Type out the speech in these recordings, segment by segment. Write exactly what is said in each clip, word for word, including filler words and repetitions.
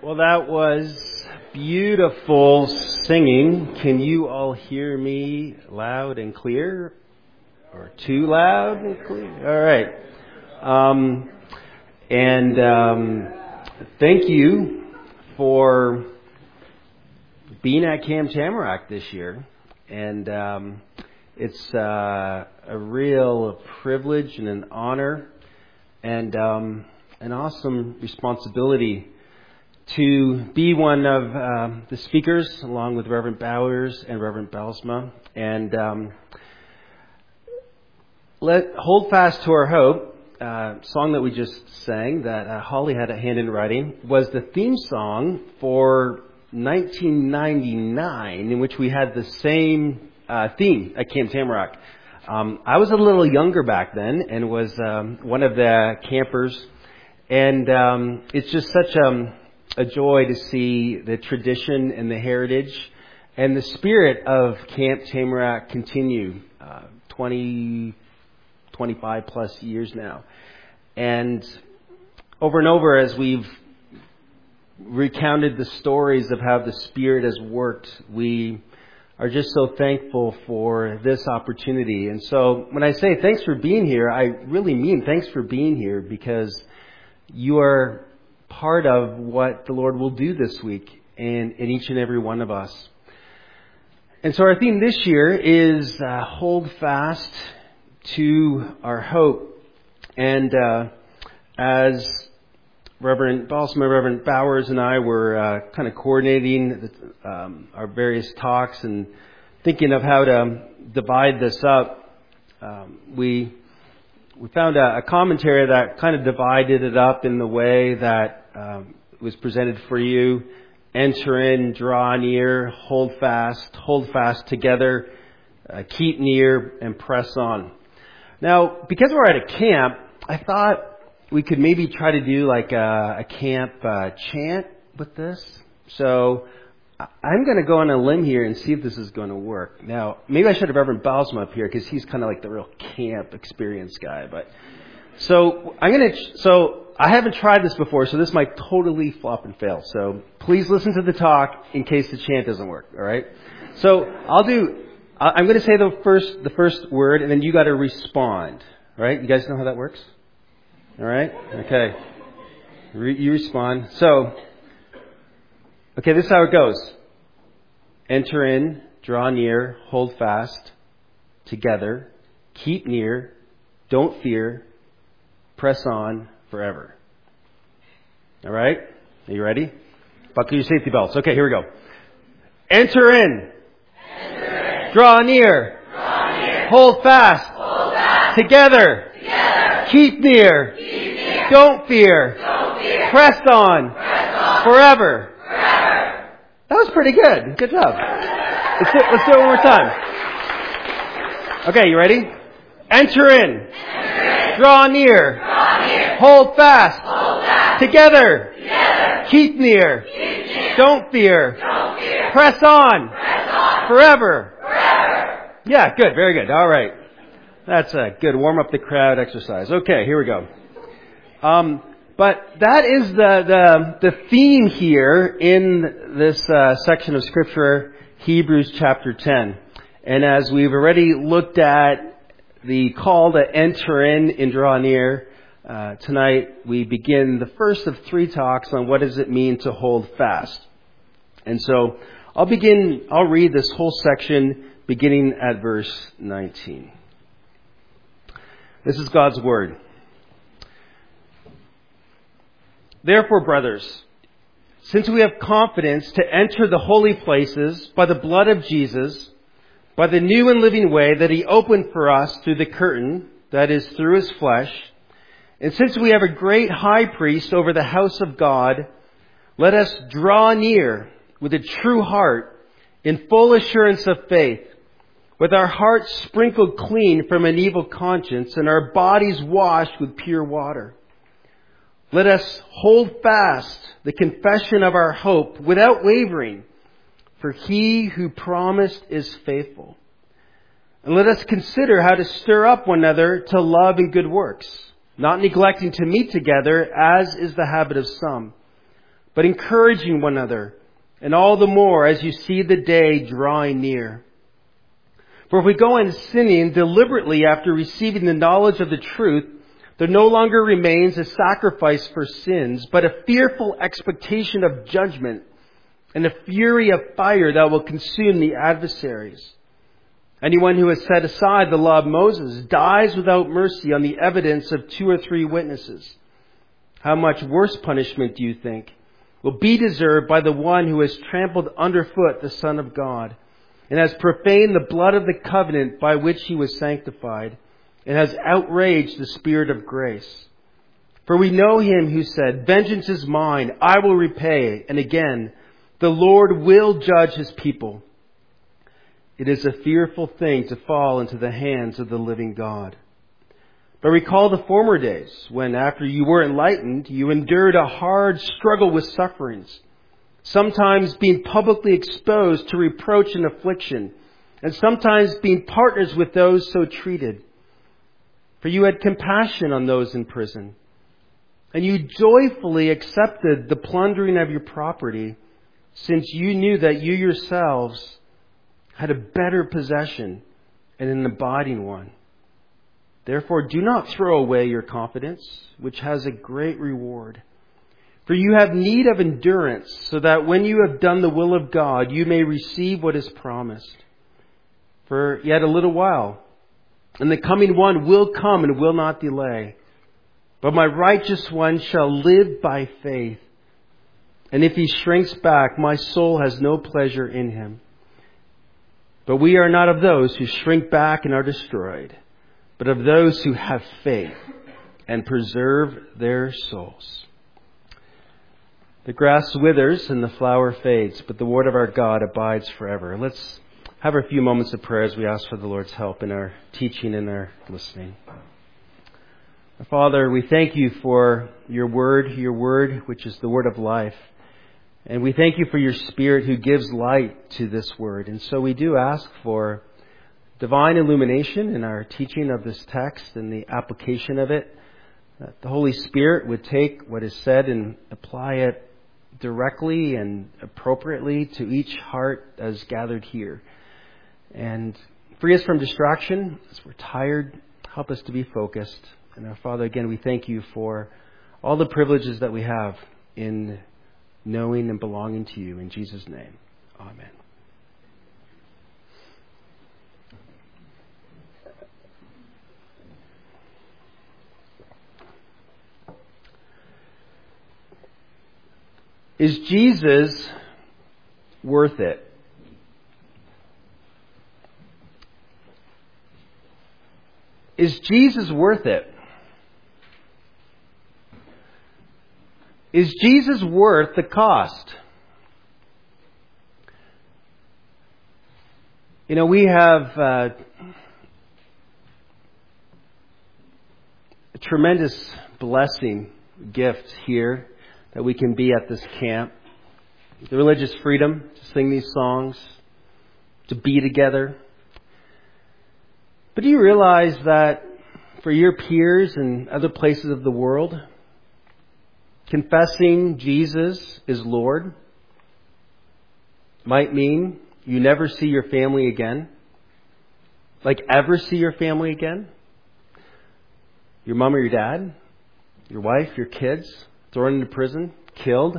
Well, that was beautiful singing. Can you all hear me loud and clear? Or too loud and clear? All right. Um, and um, thank you for being at Camp Tamarack this year. And um, it's uh, a real privilege and an honor and um, an awesome responsibility to be one of uh, the speakers, along with Reverend Bowers and Reverend Belsma. And um, let hold fast to our hope. Uh, song that we just sang, that uh, Holly had a hand in writing, was the theme song for nineteen ninety-nine, in which we had the same uh, theme at Camp Tamarack. Um, I was a little younger back then and was um, one of the campers. And um, it's just such um, a joy to see the tradition and the heritage and the spirit of Camp Tamarack continue uh, twenty, twenty-five plus years now. And over and over, as we've recounted the stories of how the Spirit has worked, we are just so thankful for this opportunity. And so when I say thanks for being here, I really mean thanks for being here, because you are part of what the Lord will do this week in, in each and every one of us. And so our theme this year is uh, hold fast to our hope. And uh, as Reverend Balsama, Reverend Bowers and I were uh, kind of coordinating the, um, our various talks and thinking of how to divide this up, um, we we found a, a commentary that kind of divided it up in the way that um, was presented for you. Enter in, draw near, hold fast, hold fast together, uh, keep near, and press on. Now, because we're at a camp, I thought we could maybe try to do like a, a camp uh, chant with this. So I'm going to go on a limb here and see if this is going to work. Now, maybe I should have Reverend Balsam up here, because he's kind of like the real camp experience guy. But so I'm going to. So I haven't tried this before, so this might totally flop and fail. So please listen to the talk in case the chant doesn't work. All right. So I'll do. I'm going to say the first the first word, and then you got to respond. Right? You guys know how that works? All right? Okay. Re- you respond. So, okay, this is how it goes. Enter in, draw near, hold fast, together, keep near, don't fear, press on forever. All right? Are you ready? Buckle your safety belts. Okay, here we go. Enter in. Enter in. Draw near. Draw near. Hold fast. Hold fast. Together. Together. Keep near. Keep near. Don't fear. Don't fear. Press on. Press on. Forever. Forever. That was pretty good. Good job. Let's do, let's do it one more time. Okay, you ready? Enter in. Enter in. Draw near. Draw near. Hold fast. Hold fast. Together. Together. Keep near. Keep near. Don't fear. Don't fear. Press on. Press on. Forever. Forever. Yeah, good. Very good. All right. That's a good warm up the crowd exercise. Okay, here we go. Um, but that is the, the, the theme here in this uh, section of Scripture, Hebrews chapter ten. And as we've already looked at the call to enter in and draw near, uh, tonight we begin the first of three talks on what does it mean to hold fast. And so I'll begin, I'll read this whole section beginning at verse nineteen. This is God's Word. Therefore, brothers, since we have confidence to enter the holy places by the blood of Jesus, by the new and living way that He opened for us through the curtain, that is, through His flesh, and since we have a great high priest over the house of God, let us draw near with a true heart in full assurance of faith, with our hearts sprinkled clean from an evil conscience and our bodies washed with pure water. Let us hold fast the confession of our hope without wavering, for He who promised is faithful. And let us consider how to stir up one another to love and good works, not neglecting to meet together, as is the habit of some, but encouraging one another, and all the more as you see the day drawing near. For if we go on sinning deliberately after receiving the knowledge of the truth, there no longer remains a sacrifice for sins, but a fearful expectation of judgment and a fury of fire that will consume the adversaries. Anyone who has set aside the law of Moses dies without mercy on the evidence of two or three witnesses. How much worse punishment, do you think, will be deserved by the one who has trampled underfoot the Son of God and has profaned the blood of the covenant by which he was sanctified and has outraged the Spirit of grace? For we know him who said, "Vengeance is mine, I will repay," and again, "The Lord will judge his people." It is a fearful thing to fall into the hands of the living God. But recall the former days when, after you were enlightened, you endured a hard struggle with sufferings, sometimes being publicly exposed to reproach and affliction, and sometimes being partners with those so treated. For you had compassion on those in prison, and you joyfully accepted the plundering of your property, since you knew that you yourselves had a better possession and an abiding one. Therefore, do not throw away your confidence, which has a great reward. For you have need of endurance, so that when you have done the will of God, you may receive what is promised. For yet a little while, and the coming one will come and will not delay. But my righteous one shall live by faith. And if he shrinks back, my soul has no pleasure in him. But we are not of those who shrink back and are destroyed, but of those who have faith and preserve their souls. The grass withers and the flower fades, but the word of our God abides forever. Let's have a few moments of prayer as we ask for the Lord's help in our teaching and our listening. Father, we thank you for your word, your word, which is the word of life. And we thank you for your Spirit who gives light to this word. And so we do ask for divine illumination in our teaching of this text and the application of it. That the Holy Spirit would take what is said and apply it directly and appropriately to each heart as gathered here. And free us from distraction as we're tired. Help us to be focused. And our Father, again, we thank you for all the privileges that we have in knowing and belonging to you. In Jesus' name, amen. Is Jesus worth it? Is Jesus worth it? Is Jesus worth the cost? You know, we have uh, a tremendous blessing, gift here that we can be at this camp. The religious freedom to sing these songs, to be together. But do you realize that for your peers in other places of the world, confessing Jesus is Lord might mean you never see your family again? Like ever see your family again? Your mom or your dad? Your wife, your kids? Thrown into prison? Killed?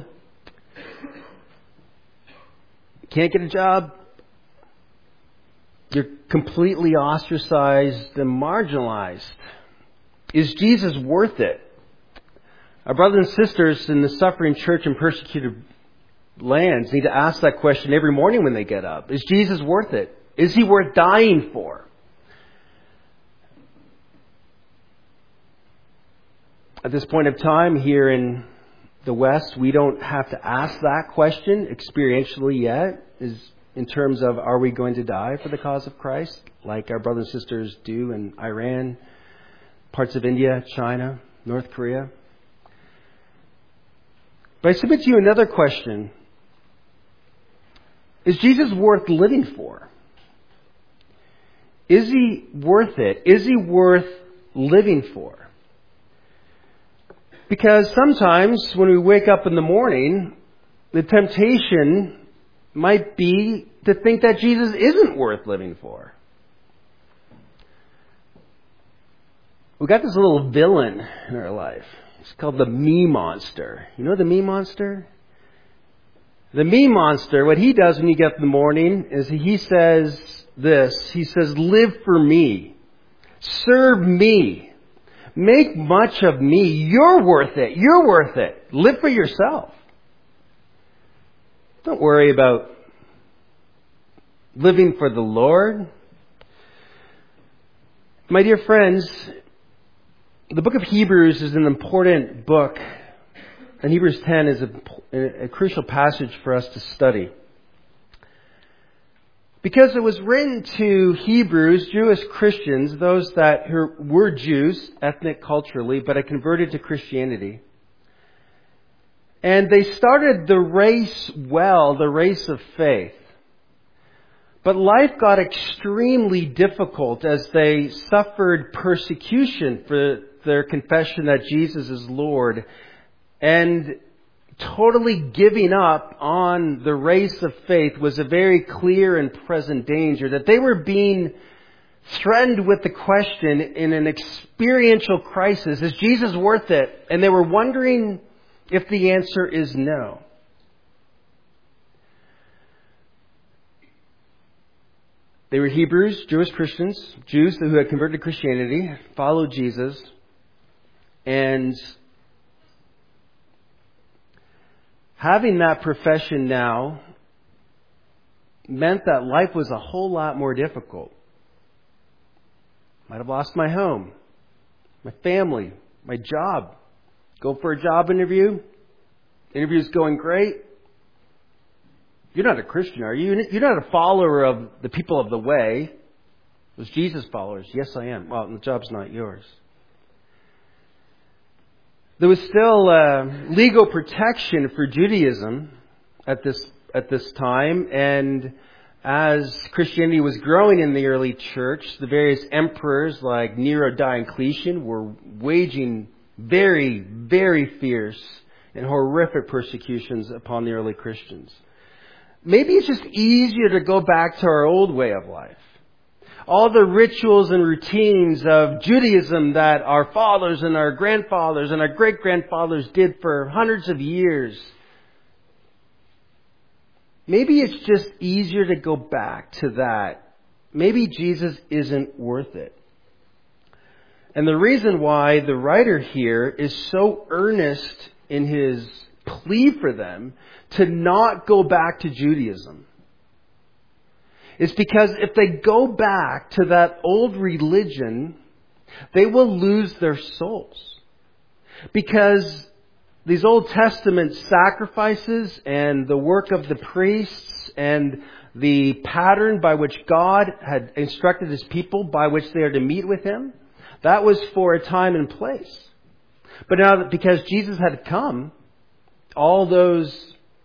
Can't get a job? You're completely ostracized and marginalized. Is Jesus worth it? Our brothers and sisters in the suffering church and persecuted lands need to ask that question every morning when they get up. Is Jesus worth it? Is he worth dying for? At this point of time here in the West, we don't have to ask that question experientially yet, is in terms of, are we going to die for the cause of Christ, like our brothers and sisters do in Iran, parts of India, China, North Korea? But I submit to you another question. Is Jesus worth living for? Is he worth it? Is he worth living for? Because sometimes when we wake up in the morning, the temptation might be to think that Jesus isn't worth living for. We've got this little villain in our life. It's called the me monster. You know the me monster? The me monster, what he does when you get up in the morning is he says this. He says, live for me. Serve me. Make much of me. You're worth it. You're worth it. Live for yourself. Don't worry about living for the Lord. My dear friends, the book of Hebrews is an important book, and Hebrews ten is a, a crucial passage for us to study. Because it was written to Hebrews, Jewish Christians, those that were Jews, ethnic, culturally, but had converted to Christianity. And they started the race well, the race of faith. But life got extremely difficult as they suffered persecution for their confession that Jesus is Lord, and totally giving up on the race of faith was a very clear and present danger, that they were being threatened with the question in an experiential crisis, is Jesus worth it? And they were wondering if the answer is no. They were Hebrews, Jewish Christians, Jews who had converted to Christianity, followed Jesus, and having that profession now meant that life was a whole lot more difficult. Might have lost my home, my family, my job. Go for a job interview. Interview's going great. You're not a Christian, are you? You're not a follower of the people of the way. Those Jesus followers. Yes, I am. Well, the job's not yours. There was still uh, legal protection for Judaism at this at this time, and as Christianity was growing in the early church, the various emperors like Nero, Diocletian were waging very, very fierce and horrific persecutions upon the early Christians. Maybe it's just easier to go back to our old way of life. All the rituals and routines of Judaism that our fathers and our grandfathers and our great-grandfathers did for hundreds of years. Maybe it's just easier to go back to that. Maybe Jesus isn't worth it. And the reason why the writer here is so earnest in his plea for them to not go back to Judaism is because if they go back to that old religion, they will lose their souls. Because these Old Testament sacrifices and the work of the priests and the pattern by which God had instructed His people by which they are to meet with Him, that was for a time and place. But now that because Jesus had come, all those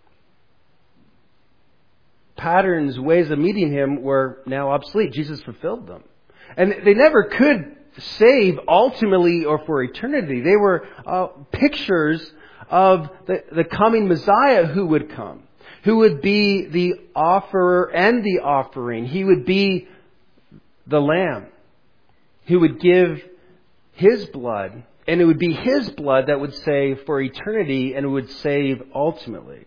patterns, ways of meeting Him were now obsolete. Jesus fulfilled them. And they never could save ultimately or for eternity. They were uh, pictures of the, the coming Messiah who would come, who would be the offerer and the offering. He would be the Lamb who would give His blood, and it would be His blood that would save for eternity and would save ultimately.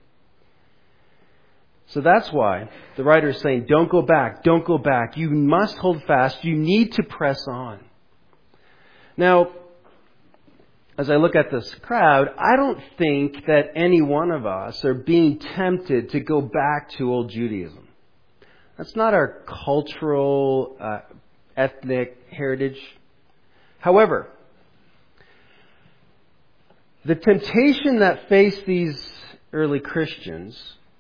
So that's why the writer is saying, don't go back, don't go back. You must hold fast. You need to press on. Now, as I look at this crowd, I don't think that any one of us are being tempted to go back to old Judaism. That's not our cultural, uh, ethnic heritage. However, the temptation that faced these early Christians,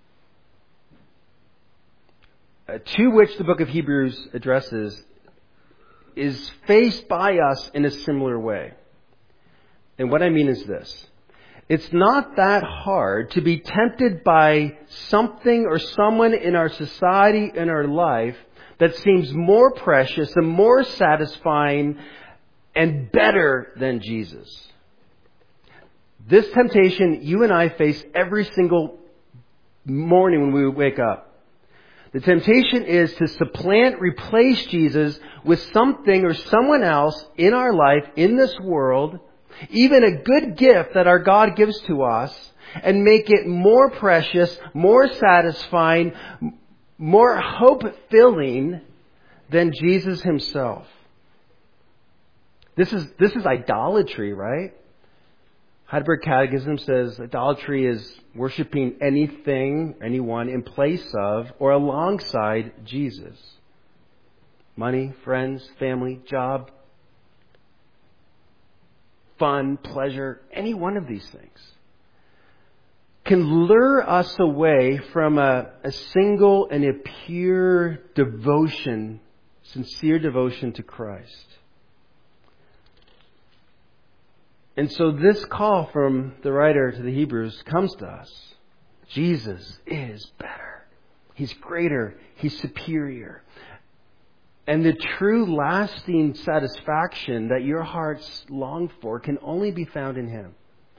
uh, to which the book of Hebrews addresses, is faced by us in a similar way. And what I mean is this. It's not that hard to be tempted by something or someone in our society, in our life, that seems more precious and more satisfying and better than Jesus. This temptation you and I face every single morning when we wake up. The temptation is to supplant, replace Jesus with something or someone else in our life, in this world, even a good gift that our God gives to us, and make it more precious, more satisfying, more hope-filling than Jesus himself. This is, this is idolatry, right? Heidelberg Catechism says idolatry is worshiping anything, anyone in place of or alongside Jesus. Money, friends, family, job, fun, pleasure, any one of these things can lure us away from a, a single and a pure devotion, sincere devotion to Christ. And so this call from the writer to the Hebrews comes to us. Jesus is better. He's greater. He's superior. And the true lasting satisfaction that your hearts long for can only be found in Him.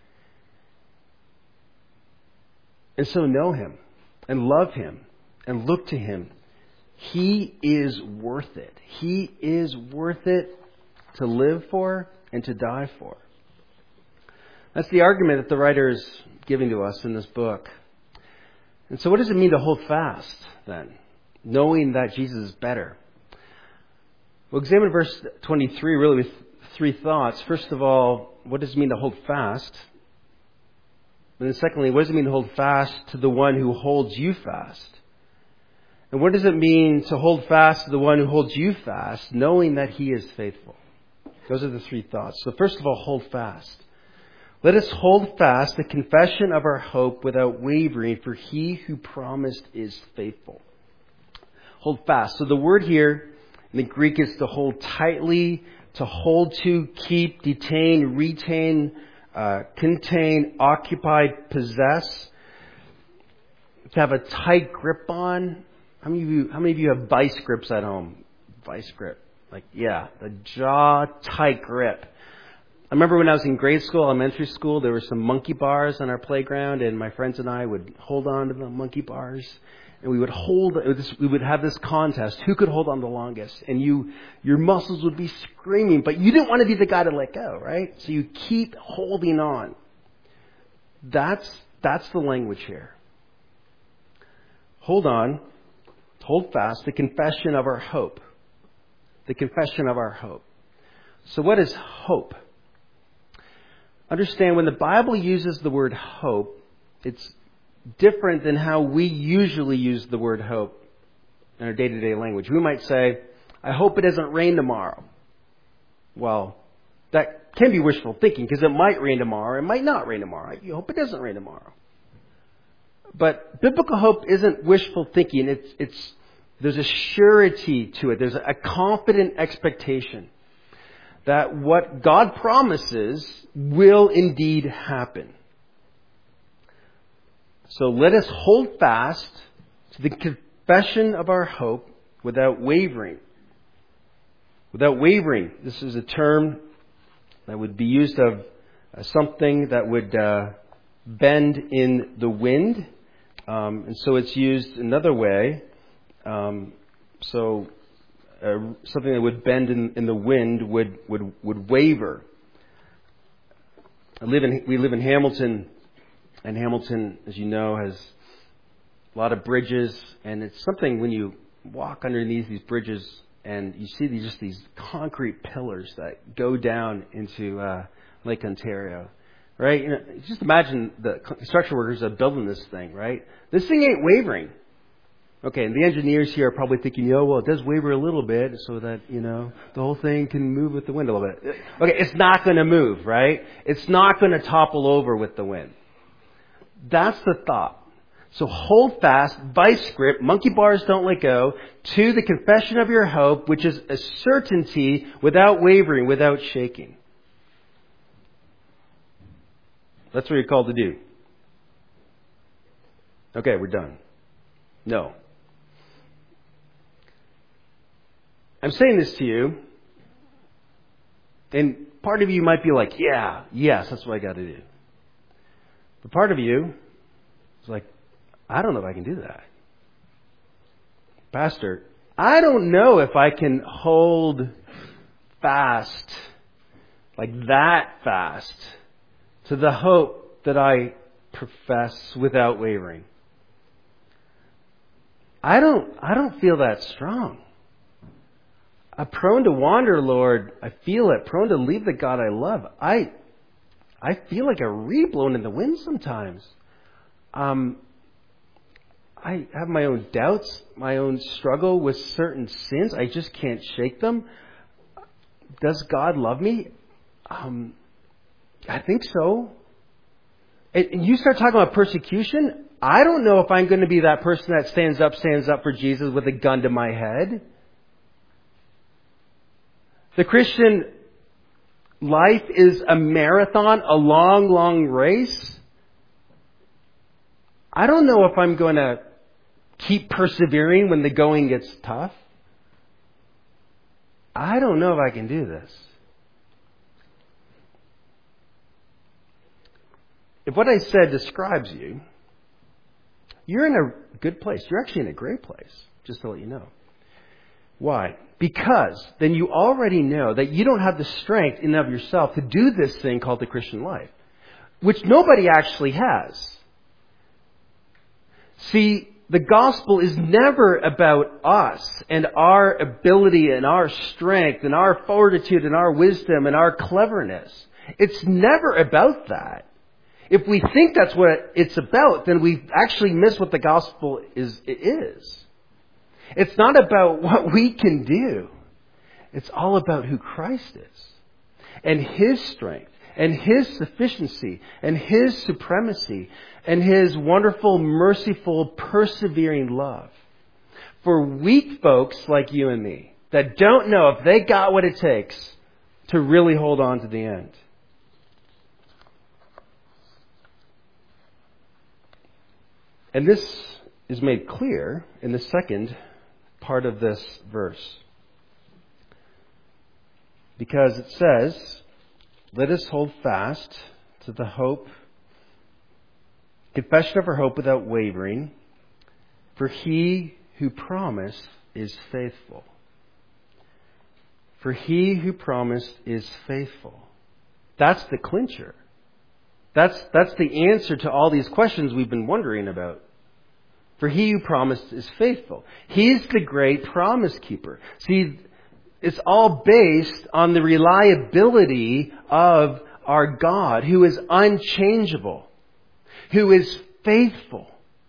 And so know Him and love Him and look to Him. He is worth it. He is worth it to live for and to die for. That's the argument that the writer is giving to us in this book. And so what does it mean to hold fast, then, knowing that Jesus is better? We'll examine verse twenty-three really with three thoughts. First of all, what does it mean to hold fast? And then secondly, what does it mean to hold fast to the one who holds you fast? And what does it mean to hold fast to the one who holds you fast, knowing that He is faithful? Those are the three thoughts. So first of all, hold fast. Let us hold fast the confession of our hope without wavering, for He who promised is faithful. Hold fast. So the word here in the Greek is to hold tightly, to hold to, keep, detain, retain, uh, contain, occupy, possess. To have a tight grip on. How many of you, how many of you have vice grips at home? Vice grip. Like, yeah, the jaw tight grip. I remember when I was in grade school, elementary school, there were some monkey bars on our playground, and my friends and I would hold on to the monkey bars, and we would hold. We would have this contest: who could hold on the longest? And you, your muscles would be screaming, but you didn't want to be the guy to let go, right? So you keep holding on. That's that's the language here. Hold on, hold fast. The confession of our hope. The confession of our hope. So what is hope? Understand, when the Bible uses the word hope, it's different than how we usually use the word hope in our day-to-day language. We might say, I hope it doesn't rain tomorrow. Well, that can be wishful thinking, because it might rain tomorrow. It might not rain tomorrow. You hope it doesn't rain tomorrow. But biblical hope isn't wishful thinking. It's, it's, there's a surety to it. There's a confident expectation that what God promises will indeed happen. So let us hold fast to the confession of our hope without wavering. Without wavering. This is a term that would be used of uh, something that would uh, bend in the wind. Um, and so it's used another way. Um, so... Uh, something that would bend in, in the wind would, would, would waver. I live in, we live in Hamilton, and Hamilton, as you know, has a lot of bridges, and it's something when you walk underneath these bridges and you see these just these concrete pillars that go down into uh, Lake Ontario, right? You know, just imagine the construction workers that are building this thing, right? This thing ain't wavering. Okay, and the engineers here are probably thinking, yo, well, it does waver a little bit so that, you know, the whole thing can move with the wind a little bit. Okay, it's not going to move, right? It's not going to topple over with the wind. That's the thought. So hold fast, vice grip, monkey bars don't let go, to the confession of your hope, which is a certainty without wavering, without shaking. That's what you're called to do. Okay, we're done. No. I'm saying this to you, and part of you might be like, yeah, yes, that's what I got to do. But part of you is like, I don't know if I can do that. Pastor, I don't know if I can hold fast, like that fast, to the hope that I profess without wavering. I don't, I don't feel that strong. I'm prone to wander, Lord. I feel it. Prone to leave the God I love. I, I feel like a reed blown in the wind sometimes. Um, I have my own doubts, my own struggle with certain sins. I just can't shake them. Does God love me? Um, I think so. And, and you start talking about persecution. I don't know if I'm going to be that person that stands up, stands up for Jesus with a gun to my head. The Christian life is a marathon, a long, long race. I don't know if I'm going to keep persevering when the going gets tough. I don't know if I can do this. If what I said describes you, you're in a good place. You're actually in a great place, just to let you know. Why? Because then you already know that you don't have the strength in and of yourself to do this thing called the Christian life, which nobody actually has. See, the gospel is never about us and our ability and our strength and our fortitude and our wisdom and our cleverness. It's never about that. If we think that's what it's about, then we actually miss what the gospel is. It is. It's not about what we can do. It's all about who Christ is and His strength and His sufficiency and His supremacy and His wonderful, merciful, persevering love for weak folks like you and me that don't know if they got what it takes to really hold on to the end. And this is made clear in the second part of this verse. Because it says, let us hold fast to the hope, confession of our hope without wavering, for He who promised is faithful. For He who promised is faithful. That's the clincher. That's, that's the answer to all these questions we've been wondering about. For He who promised is faithful. He's the great promise keeper. See, it's all based on the reliability of our God, who is unchangeable, who is faithful.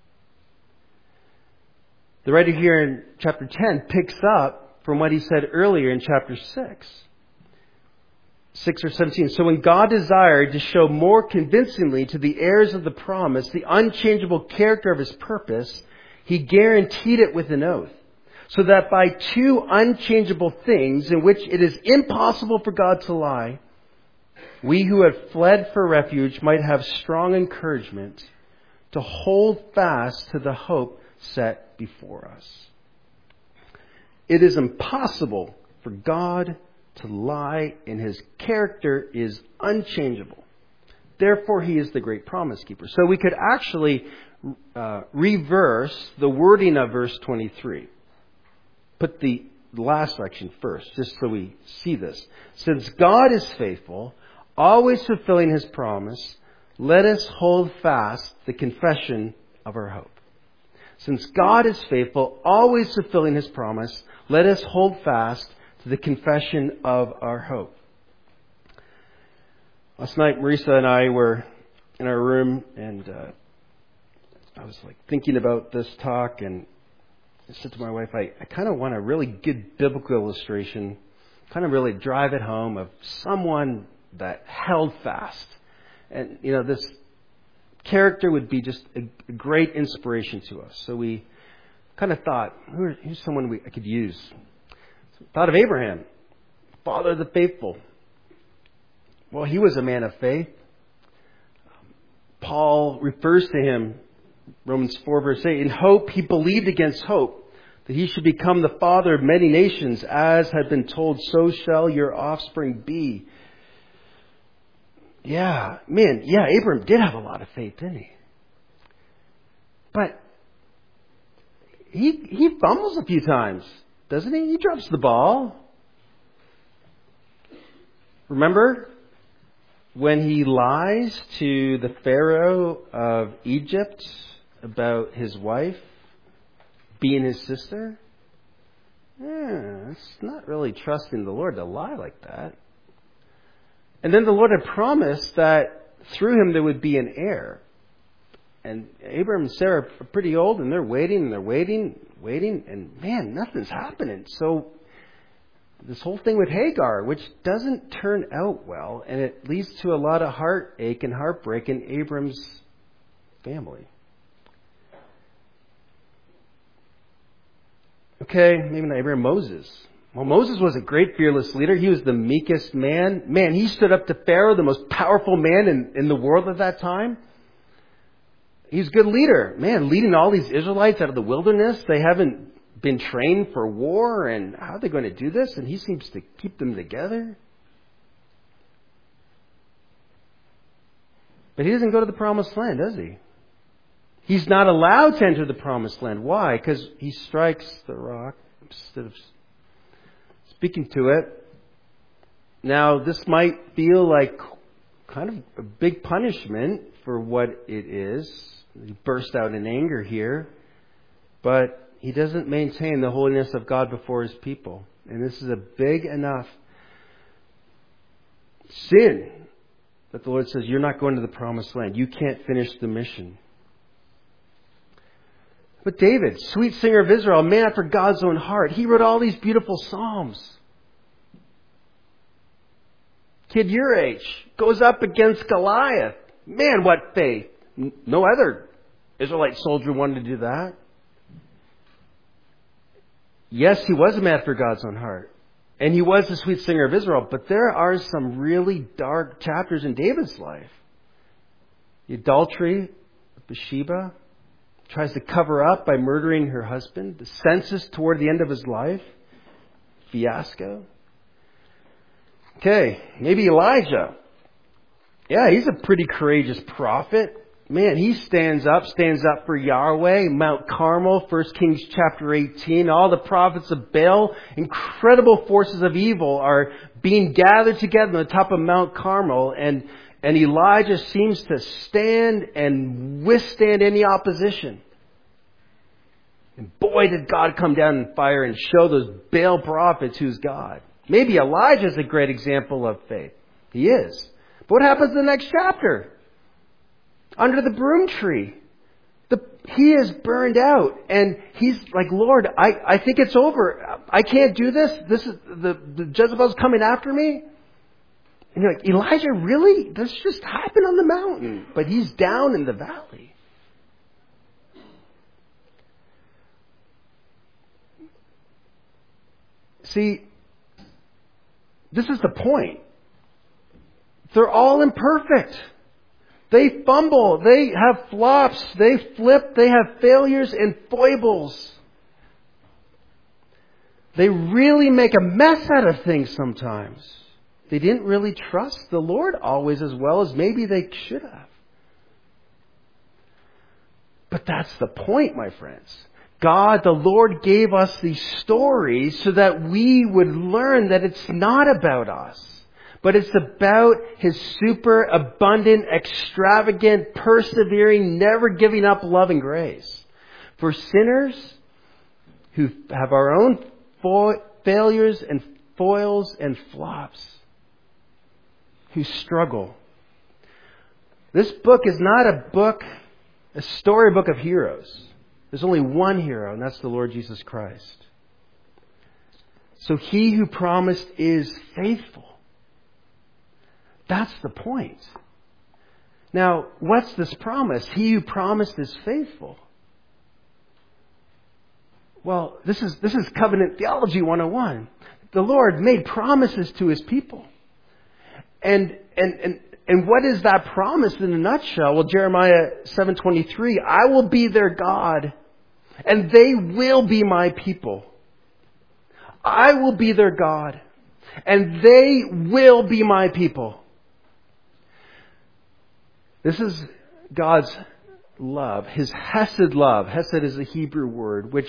The writer here in chapter ten picks up from what he said earlier in chapter six. six or seventeen. So when God desired to show more convincingly to the heirs of the promise the unchangeable character of His purpose, He guaranteed it with an oath, so that by two unchangeable things in which it is impossible for God to lie, we who have fled for refuge might have strong encouragement to hold fast to the hope set before us. It is impossible for God to lie, and His character is unchangeable. Therefore, He is the great promise keeper. So we could actually uh, reverse the wording of verse twenty-three. Put the last section first, just so we see this. Since God is faithful, always fulfilling His promise, let us hold fast the confession of our hope. Since God is faithful, always fulfilling His promise, let us hold fast to the confession of our hope. Last night, Marisa and I were in our room, and uh, I was like thinking about this talk, and I said to my wife, I, I kind of want a really good biblical illustration, kind of really drive it home of someone that held fast. And, you know, this character would be just a, a great inspiration to us. So we kind of thought, Who, who's someone we I could use? So thought of Abraham, father of the faithful. Well, he was a man of faith. Paul refers to him, Romans four verse eight, in hope he believed against hope, that he should become the father of many nations, as had been told, so shall your offspring be. Yeah, man, yeah, Abraham did have a lot of faith, didn't he? But he, he fumbles a few times, doesn't he? He drops the ball. Remember when he lies to the Pharaoh of Egypt about his wife being his sister? Yeah, it's not really trusting the Lord to lie like that. And then the Lord had promised that through him there would be an heir. And Abraham and Sarah are pretty old, and they're waiting, and they're waiting, waiting, and man, nothing's happening. So this whole thing with Hagar, which doesn't turn out well, and it leads to a lot of heartache and heartbreak in Abram's family. Okay, maybe not Abraham, Moses. Well, Moses was a great fearless leader. He was the meekest man. Man, he stood up to Pharaoh, the most powerful man in, in the world at that time. He's a good leader. Man, leading all these Israelites out of the wilderness. They haven't been trained for war, and how are they going to do this? And he seems to keep them together. But he doesn't go to the promised land, does he? He's not allowed to enter the promised land. Why? Because he strikes the rock instead of speaking to it. Now, this might feel like kind of a big punishment for what it is. He burst out in anger here. But he doesn't maintain the holiness of God before his people. And this is a big enough sin that the Lord says, you're not going to the promised land. You can't finish the mission. But David, sweet singer of Israel, man after God's own heart, he wrote all these beautiful psalms. Kid your age goes up against Goliath. Man, what faith. No other Israelite soldier wanted to do that. Yes, he was a man after God's own heart. And he was the sweet singer of Israel. But there are some really dark chapters in David's life. The adultery of Bathsheba. Tries to cover up by murdering her husband. The census toward the end of his life. Fiasco. Okay, maybe Elijah. Yeah, he's a pretty courageous prophet. Man, he stands up, stands up for Yahweh. Mount Carmel, First Kings chapter eighteen. All the prophets of Baal, incredible forces of evil are being gathered together on the top of Mount Carmel. And, and Elijah seems to stand and withstand any opposition. And boy, did God come down in fire and show those Baal prophets who's God. Maybe Elijah's a great example of faith. He is. But what happens in the next chapter? Under the broom tree. The, he is burned out. And he's like, Lord, I, I think it's over. I can't do this. This is the, the Jezebel's coming after me. And you're like, Elijah, really? This just happened on the mountain. But he's down in the valley. See, this is the point. They're all imperfect. They fumble. They have flops. They flip. They have failures and foibles. They really make a mess out of things sometimes. They didn't really trust the Lord always as well as maybe they should have. But that's the point, my friends. God, the Lord, gave us these stories so that we would learn that it's not about us. But it's about His super abundant, extravagant, persevering, never giving up love and grace. For sinners who have our own fo- failures and foils and flops, who struggle. This book is not a book, a storybook of heroes. There's only one hero, and that's the Lord Jesus Christ. So He who promised is faithful. That's the point. Now, what's this promise? He who promised is faithful. Well, this is this is Covenant Theology one oh one. The Lord made promises to His people. And and and and what is that promise in a nutshell? Well, Jeremiah seven twenty-three, I will be their God, and they will be my people. I will be their God, and they will be my people. This is God's love, His hesed love. Hesed is a Hebrew word, which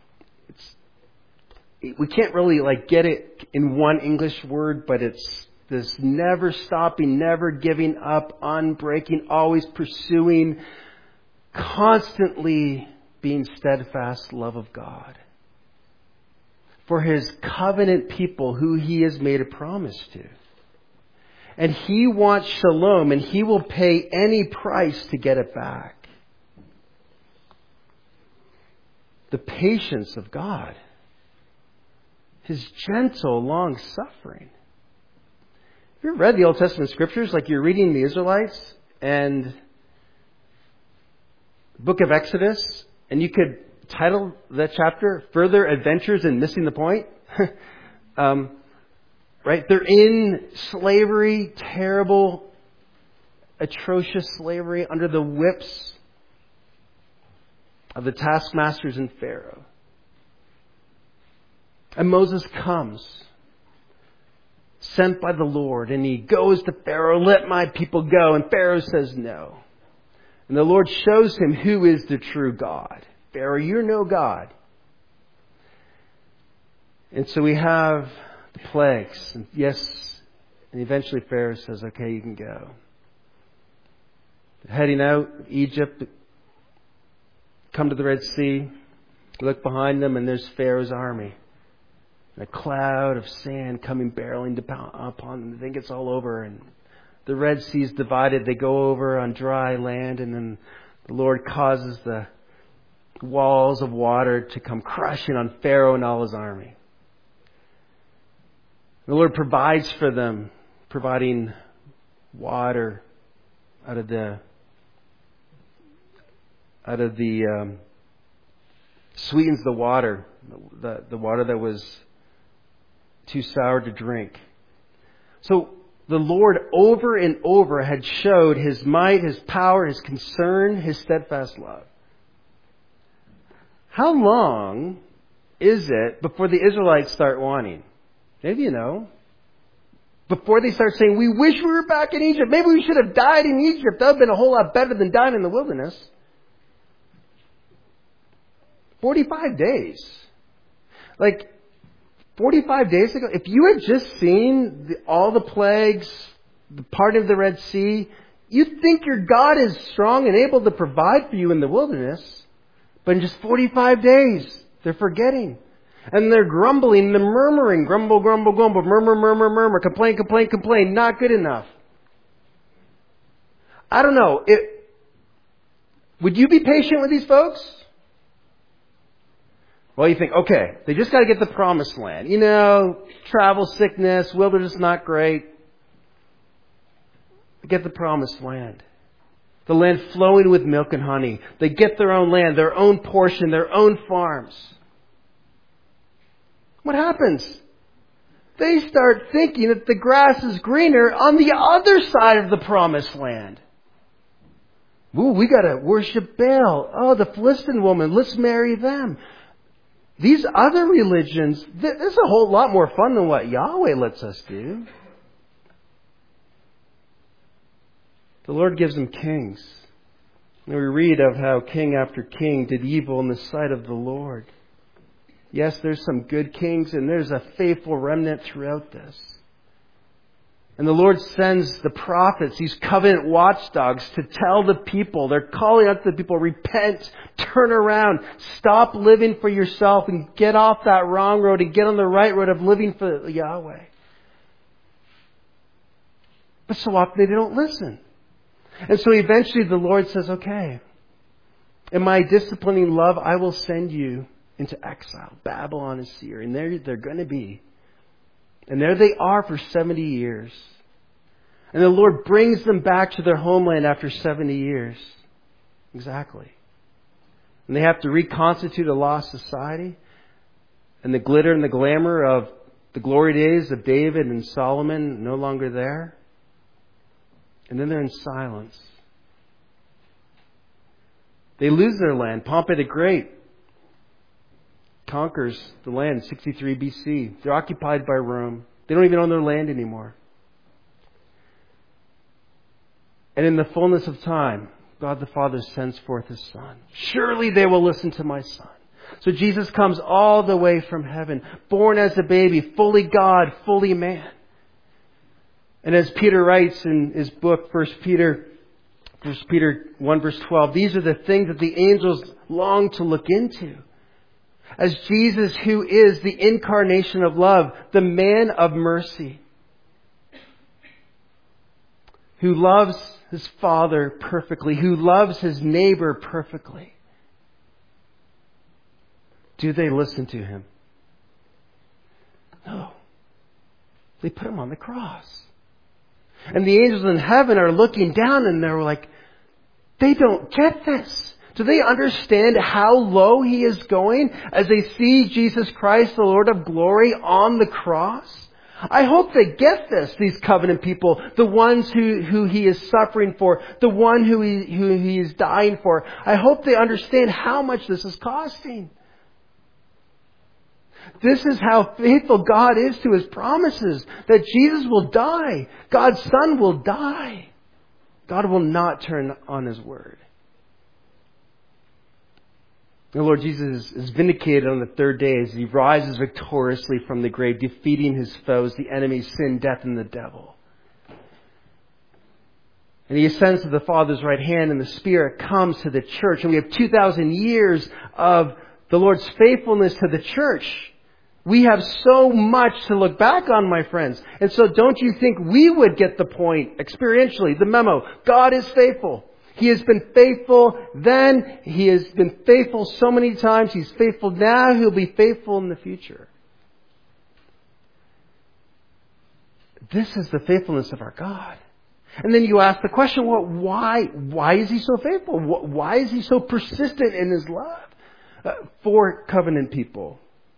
it's, we can't really like get it in one English word, but it's this never stopping, never giving up, unbreaking, always pursuing, constantly being steadfast love of God for His covenant people who He has made a promise to. And He wants shalom, and He will pay any price to get it back. The patience of God. His gentle long suffering. Have you ever read the Old Testament scriptures like you're reading the Israelites and the book of Exodus, and you could title that chapter Further Adventures in Missing the Point? um, right? They're in slavery, terrible, atrocious slavery under the whips of the taskmasters and Pharaoh. And Moses comes, sent by the Lord, and he goes to Pharaoh, let my people go. And Pharaoh says no. And the Lord shows him who is the true God. Pharaoh, you're no God. And so we have the plagues. And yes, and eventually Pharaoh says, okay, you can go. Heading out of Egypt, come to the Red Sea, look behind them, and there's Pharaoh's army. And a cloud of sand coming barreling upon them. They think it's all over. And the Red Sea is divided. They go over on dry land, and then the Lord causes the walls of water to come crashing on Pharaoh and all his army. The Lord provides for them, providing water out of the out of the um, sweetens the water, the the water that was too sour to drink. So the Lord over and over had showed His might, His power, His concern, His steadfast love. How long is it before the Israelites start wanting? Maybe you know. Before they start saying, we wish we were back in Egypt. Maybe we should have died in Egypt. That would have been a whole lot better than dying in the wilderness. forty-five days. Like, forty-five days ago, if you had just seen the, all the plagues, the part of the Red Sea, you'd think your God is strong and able to provide for you in the wilderness. But in just forty-five days, they're forgetting. And they're grumbling and they're murmuring. Grumble, grumble, grumble. Murmur, murmur, murmur. Complain, complain, complain. Not good enough. I don't know. It, would you be patient with these folks? Well, you think, okay, they just got to get the promised land. You know, travel sickness, wilderness not great. Get the promised land. The land flowing with milk and honey. They get their own land, their own portion, their own farms. What happens? They start thinking that the grass is greener on the other side of the promised land. Ooh, we got to worship Baal. Oh, the Philistine woman, let's marry them. These other religions, this is a whole lot more fun than what Yahweh lets us do. The Lord gives them kings. And we read of how king after king did evil in the sight of the Lord. Yes, there's some good kings and there's a faithful remnant throughout this. And the Lord sends the prophets, these covenant watchdogs, to tell the people. They're calling out to the people, repent, turn around, stop living for yourself and get off that wrong road and get on the right road of living for Yahweh. But so often they don't listen. And so eventually the Lord says, okay, in my disciplining love, I will send you into exile. Babylon is here. And there they're going to be. And there they are for seventy years. And the Lord brings them back to their homeland after seventy years. Exactly. And they have to reconstitute a lost society. And the glitter and the glamour of the glory days of David and Solomon no longer there. And then they're in silence. They lose their land. Pompey the Great conquers the land in sixty-three B C. They're occupied by Rome. They don't even own their land anymore. And in the fullness of time, God the Father sends forth His Son. Surely they will listen to my Son. So Jesus comes all the way from heaven, born as a baby, fully God, fully man. And as Peter writes in his book, First Peter, First Peter one verse twelve, these are the things that the angels long to look into. As Jesus, who is the incarnation of love, the man of mercy, who loves his Father perfectly, who loves his neighbor perfectly. Do they listen to Him? No. They put Him on the cross. And the angels in heaven are looking down and they're like, they don't get this. Do they understand how low He is going as they see Jesus Christ, the Lord of glory, on the cross? I hope they get this, these covenant people, the ones who, who He is suffering for, the one who he, who he is dying for. I hope they understand how much this is costing. This is how faithful God is to His promises, that Jesus will die. God's Son will die. God will not turn on His word. The Lord Jesus is vindicated on the third day as He rises victoriously from the grave, defeating His foes, the enemy, sin, death, and the devil. And He ascends to the Father's right hand, and the Spirit comes to the church. And we have two thousand years of the Lord's faithfulness to the church. We have so much to look back on, my friends. And so don't you think we would get the point experientially, the memo? God is faithful. He has been faithful then. He has been faithful so many times. He's faithful now. He'll be faithful in the future. This is the faithfulness of our God. And then you ask the question, well, why? Why is He so faithful? Why is He so persistent in His love uh, for covenant people?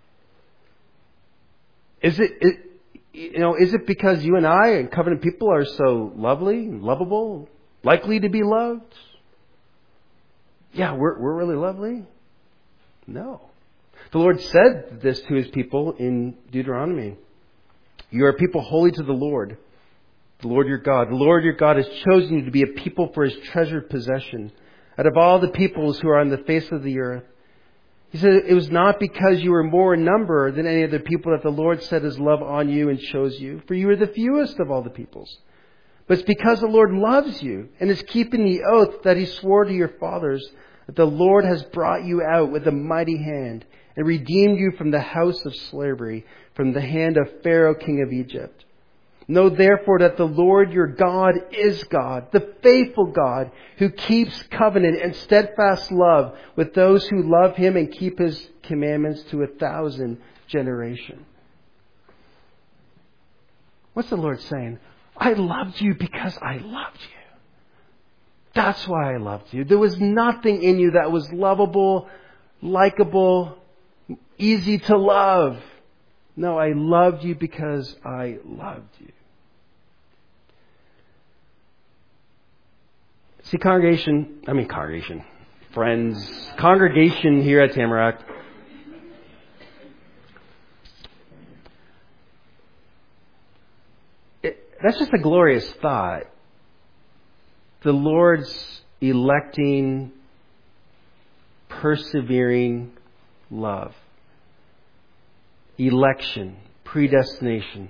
Is it, it, you know, is it because you and I and covenant people are so lovely and lovable, likely to be loved? Yeah, we're we're really lovely. No. The Lord said this to His people in Deuteronomy. You are a people holy to the Lord, the Lord your God. The Lord your God has chosen you to be a people for His treasured possession out of all the peoples who are on the face of the earth. He said it was not because you were more in number than any other people that the Lord set His love on you and chose you, for you are the fewest of all the peoples. But it's because the Lord loves you and is keeping the oath that He swore to your fathers, that the Lord has brought you out with a mighty hand and redeemed you from the house of slavery, from the hand of Pharaoh, king of Egypt. Know therefore that the Lord your God is God, the faithful God, who keeps covenant and steadfast love with those who love Him and keep His commandments to a thousand generations. What's the Lord saying? I loved you because I loved you. That's why I loved you. There was nothing in you that was lovable, likable, easy to love. No, I loved you because I loved you. See, congregation, I mean congregation, friends, congregation here at Tamarack. It, that's just a glorious thought. The Lord's electing, persevering love. Election, predestination.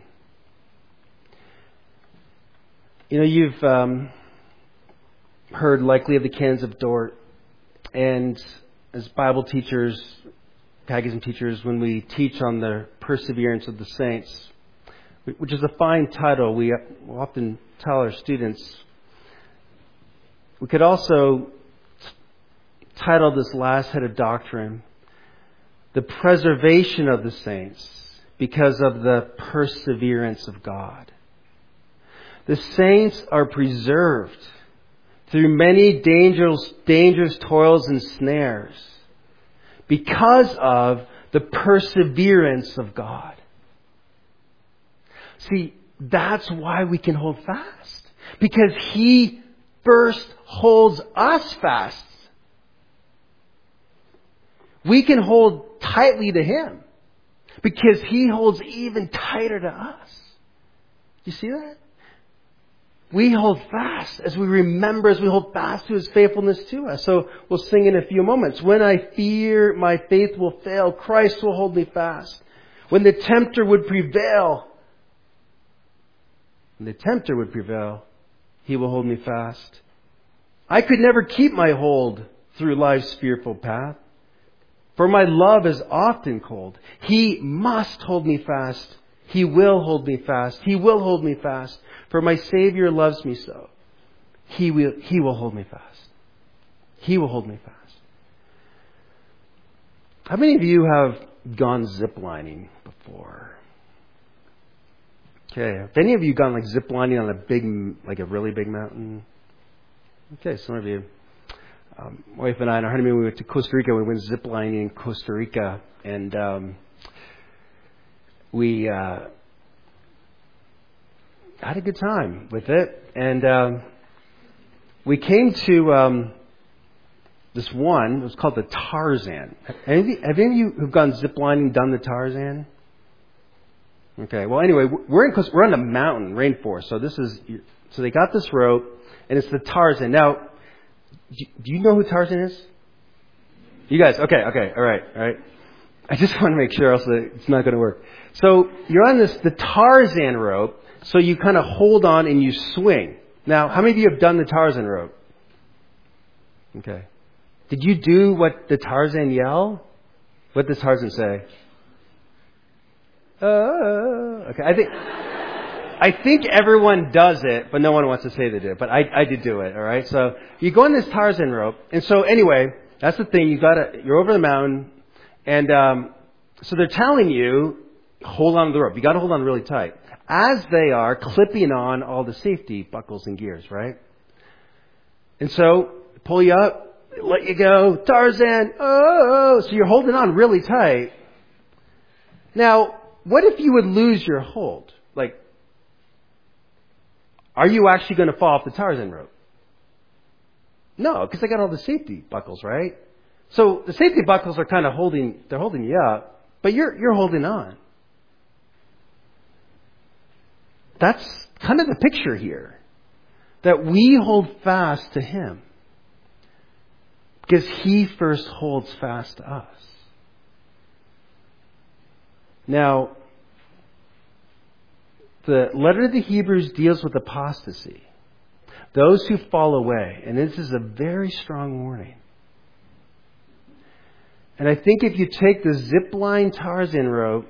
You know, you've um, heard likely of the Canons of Dort, and as Bible teachers, catechism teachers, when we teach on the perseverance of the saints, which is a fine title, we often tell our students. We could also title this last head of doctrine, The Preservation of the Saints, because of the perseverance of God. The saints are preserved through many dangerous, dangerous toils and snares because of the perseverance of God. See, that's why we can hold fast. Because He first holds us fast. We can hold tightly to Him because He holds even tighter to us. You see that? we hold fast as we remember, as we hold fast to His faithfulness to us. So we'll sing in a few moments. When I fear my faith will fail, Christ will hold me fast. When the tempter would prevail, when the tempter would prevail, He will hold me fast. I could never keep my hold through life's fearful path, for my love is often cold. He must hold me fast. He will hold me fast. He will hold me fast. For my Savior loves me so. He will, he will hold me fast. He will hold me fast. How many of you have gone ziplining before? Okay. Have any of you gone like ziplining on a big, like a really big mountain? Okay, some of you. Um, my wife and I, on our honeymoon, we went to Costa Rica. We went ziplining in Costa Rica. And um, we... Uh, I had a good time with it. And um, we came to um, this one. It was called the Tarzan. Have any, have any of you who've gone ziplining done the Tarzan? Okay. Well, anyway, we're in we're on a mountain rainforest. So this is so they got this rope, and it's the Tarzan. Now, do you know who Tarzan is? You guys? Okay. Okay. All right. All right. I just want to make sure, else it's not going to work. So you're on this the Tarzan rope. So you kind of hold on and you swing. Now, how many of you have done the Tarzan rope? Okay. Did you do what the Tarzan yell? What does Tarzan say? Uh, okay. I think I think everyone does it, but no one wants to say they did. But I, I did do it. All right. So you go on this Tarzan rope, and so anyway, that's the thing. You got to you're over the mountain, and um, so they're telling you hold on to the rope. You got to hold on really tight. As they are clipping on all the safety buckles and gears, right? And so, pull you up, let you go, Tarzan, oh, so you're holding on really tight. Now, what if you would lose your hold? Like, are you actually going to fall off the Tarzan rope? No, because they got all the safety buckles, right? So, the safety buckles are kind of holding, they're holding you up, but you're, you're holding on. That's kind of the picture here. That we hold fast to Him. Because He first holds fast to us. Now, the letter to the Hebrews deals with apostasy. Those who fall away. And this is a very strong warning. And I think if you take the zipline Tarzan rope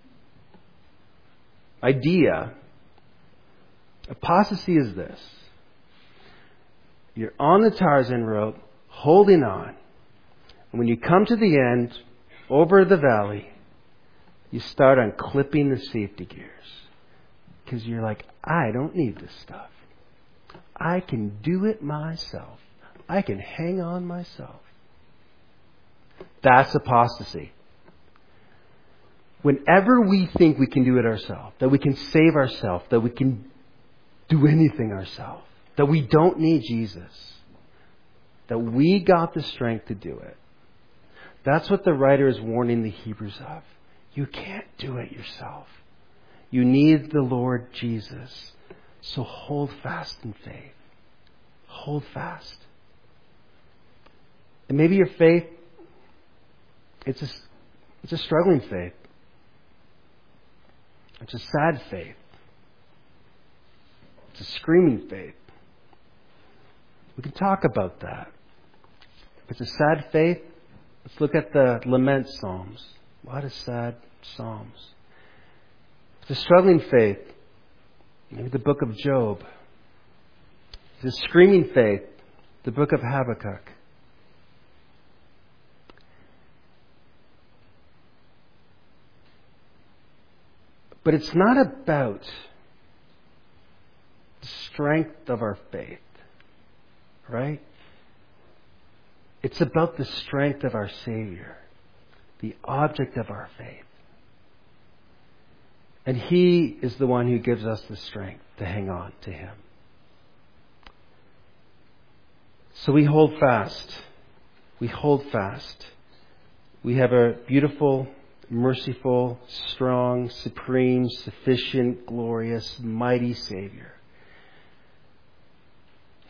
idea, apostasy is this. You're on the Tarzan rope, holding on. And when you come to the end, over the valley, you start unclipping the safety gears. Because you're like, I don't need this stuff. I can do it myself. I can hang on myself. That's apostasy. Whenever we think we can do it ourselves, that we can save ourselves, that we can do anything ourselves, that we don't need Jesus, that we got the strength to do it. That's what the writer is warning the Hebrews of. You can't do it yourself. You need the Lord Jesus. So hold fast in faith. Hold fast. And maybe your faith, it's a, it's a struggling faith. It's a sad faith. It's a screaming faith. We can talk about that. If it's a sad faith, let's look at the lament psalms. A lot of sad psalms. If it's a struggling faith, maybe the book of Job. If it's a screaming faith, the book of Habakkuk. But it's not about the strength of our faith, right? It's about the strength of our Savior, the object of our faith. And He is the one who gives us the strength to hang on to Him. So we hold fast. We hold fast. We have a beautiful, merciful, strong, supreme, sufficient, glorious, mighty Savior.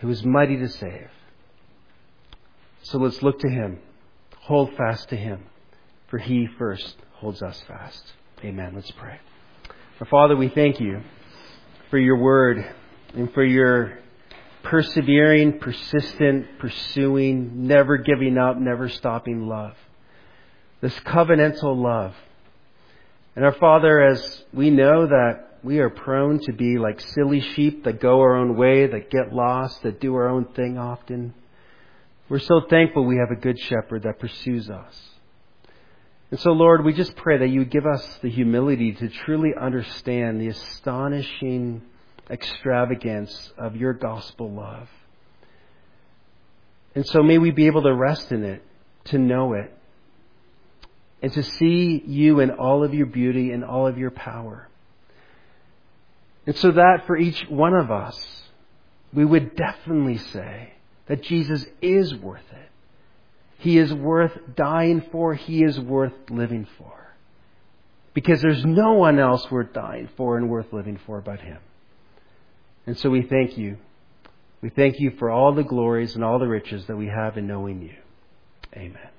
who is mighty to save. So let's look to Him. Hold fast to Him, for He first holds us fast. Amen. Let's pray. Our Father, we thank You for Your word and for Your persevering, persistent, pursuing, never giving up, never stopping love. This covenantal love. And our Father, as we know that we are prone to be like silly sheep that go our own way, that get lost, that do our own thing often, we're so thankful we have a good shepherd that pursues us. And so, Lord, we just pray that You give us the humility to truly understand the astonishing extravagance of Your gospel love. And so may we be able to rest in it, to know it, and to see You in all of Your beauty and all of Your power. And so that for each one of us, we would definitely say that Jesus is worth it. He is worth dying for. He is worth living for. Because there's no one else worth dying for and worth living for but Him. And so we thank You. We thank You for all the glories and all the riches that we have in knowing You. Amen.